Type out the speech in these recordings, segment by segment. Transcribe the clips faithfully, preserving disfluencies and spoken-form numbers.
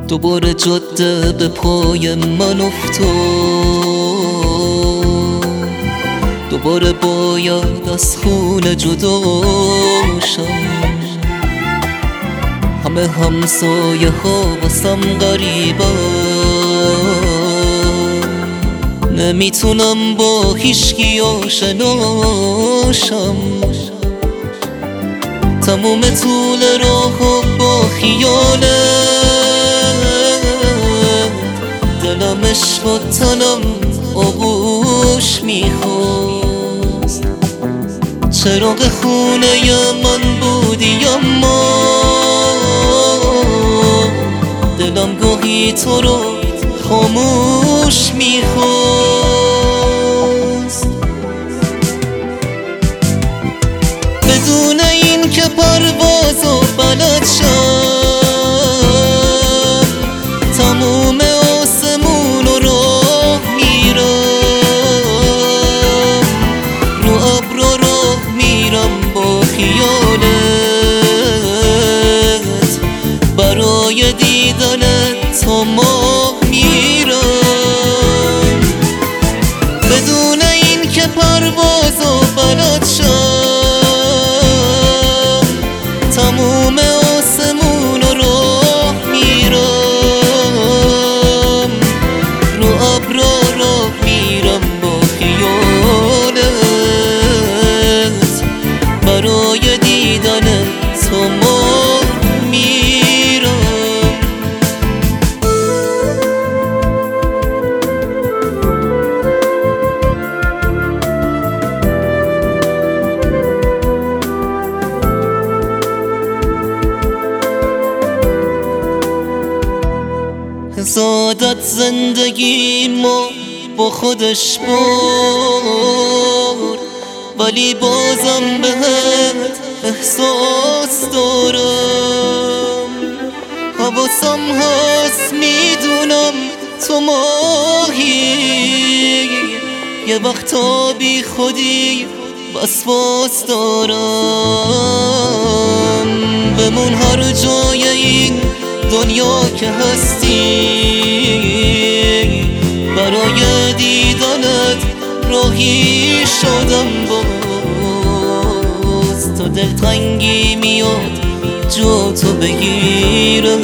دوباره جاده به پای من افتاد، دوباره باید از خونه جدا شم. همه همسایه ها واسم غریبن، نمیتونم با هیچکی آشنا شم. تموم طول راهو با خیالت، دلم عشق و تنم آغوش میخواست. چراغ خونه من بودی اما دلم گاهی تو رو خاموش میخواست. بدون این که پروازو بلد شم، تموم آسمون رو راه میرم، رو ابرا راه میرم با خیالت، برای دیدنت تا ماه میرم. بدون این که پروازو بلد شم، تموم آسمون رو راه میرم، رو ابرا راه میرم با خیالت، برای دیدنت تا ماه میرم. زادت زندگی ما با خودش برد، ولی بازم بهت احساس دارم. حواسم هست میدونم تو ماهی، یه وقتا بی خودی وسواس دارم. بمون هر جای این دنیا که هستی، برای دیدنت راهی شدم باز. تا دلتنگی میاد جا تو بگیره،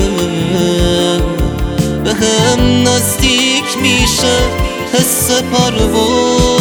به هم نزدیک میشه حس پرواز.